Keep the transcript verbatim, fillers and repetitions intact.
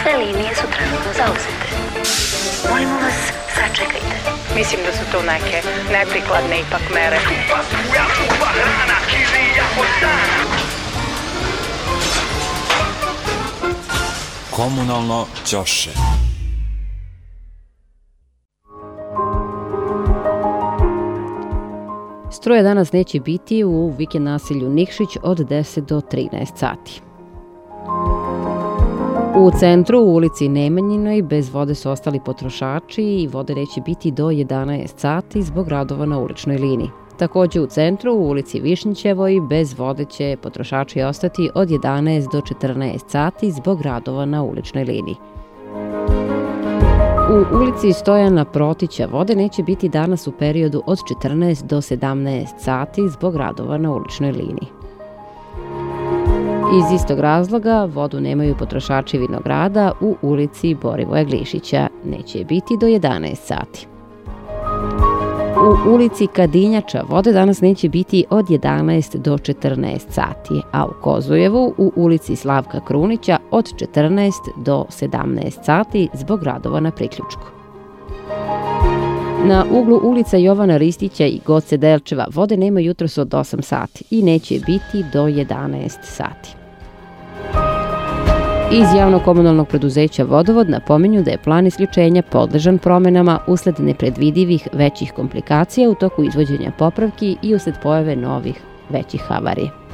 Sve linije su trenutno zauzete. Molimo vas, sačekajte. Mislim da su to neke neprikladne ipak mere. Komunalno ćoše. Struje danas neće biti u vikend naselju Nikšić od deset do trinaest sati. U centru, u ulici Nemanjinoj, bez vode su ostali potrošači i vode neće biti do jedanaest sati zbog radova na uličnoj liniji. Također u centru, u ulici Višnjićevoj, bez vode će potrošači ostati od jedanaest do četrnaest sati zbog radova na uličnoj liniji. U ulici Stojana Protića vode neće biti danas u periodu od četrnaest do sedamnaest sati zbog radova na uličnoj liniji. Iz istog razloga vodu nemaju potrošači Vinograda u ulici Borivoja Glišića, neće biti do jedanaest sati. U ulici Kadinjača vode danas neće biti od jedanaest do četrnaest sati, a u Kozujevu u ulici Slavka Krunića od četrnaest do sedamnaest sati zbog radova na priključku. Na uglu ulica Jovana Ristića i Goce Delčeva vode nema jutros od osam sati i neće biti do jedanaest sati. Iz javnog komunalnog preduzeća Vodovod napominju da je plan isključenja podležan promenama usled nepredvidivih većih komplikacija u toku izvođenja popravki i usled pojave novih većih havarija.